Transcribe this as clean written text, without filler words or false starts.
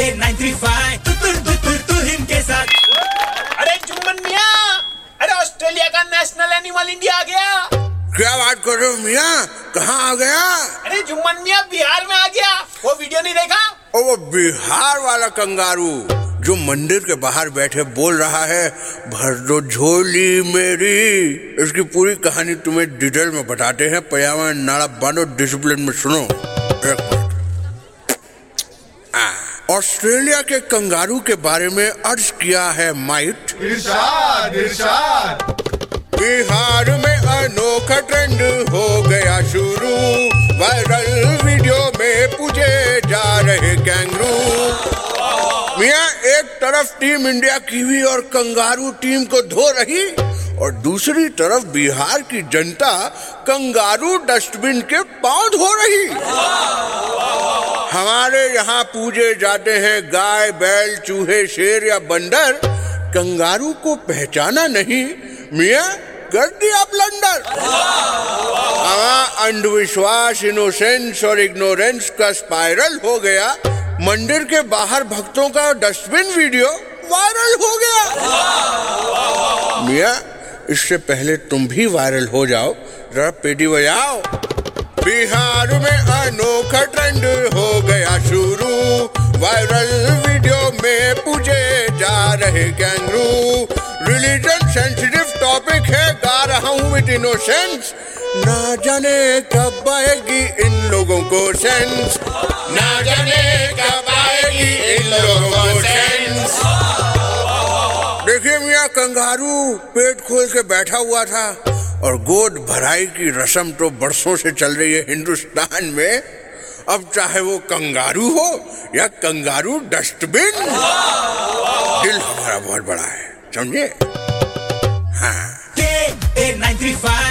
तू इनके साथ। अरे जुम्मन मियां, अरे ऑस्ट्रेलिया का नेशनल एनिमल इंडिया आ गया। क्या बात कर रहे हो मियां, कहाँ आ गया? अरे जुम्मन मियां बिहार में आ गया, वो वीडियो नहीं देखा? ओ वो बिहार वाला कंगारू जो मंदिर के बाहर बैठे बोल रहा है, भर दो झोली मेरी। इसकी पूरी कहानी तुम्हें डिटेल में बताते हैं। पर्यावरण नाड़ा बांधो, डिसिप्लिन में सुनो। ऑस्ट्रेलिया के कंगारू के बारे में अर्ज किया है माइट। इरशाद इरशाद। बिहार में अनोखा ट्रेंड हो गया शुरू, वायरल वीडियो में पूजे जा रहे कैंगरू। मियां, एक तरफ टीम इंडिया कीवी और कंगारू टीम को धो रही और दूसरी तरफ बिहार की जनता कंगारू डस्टबिन के पांव धो रही। हमारे यहाँ पूजे जाते हैं गाय, बैल, चूहे, शेर या बंदर। कंगारू को पहचाना नहीं, मियां कर दिया ब्लंडर। हमारा अंधविश्वास, इनोसेंस और इग्नोरेंस का स्पाइरल हो गया। मंदिर के बाहर भक्तों का डस्टबिन वीडियो वायरल हो गया। मियां, इससे पहले तुम भी वायरल हो जाओ, जरा पेटी बजाओ। बिहार में अनोखा ट्रेंड हो गया शुरू, वायरल वीडियो में पूजे जा रहे कैंगरू। रिलीजन सेंसिटिव टॉपिक है, गा रहा हूँ विद इनोसेंस। ना जाने कब आएगी इन लोगों को सेंस, ना जाने कब आएगी इन लोगों को सेंस। देखिए मियां, कंगारू पेट खोल के बैठा हुआ था और गोद भराई की रस्म तो बरसों से चल रही है हिंदुस्तान में। अब चाहे वो कंगारू हो या कंगारू डस्टबिन, दिल हमारा बहुत बड़ा है, समझे? हाँ। K-A-935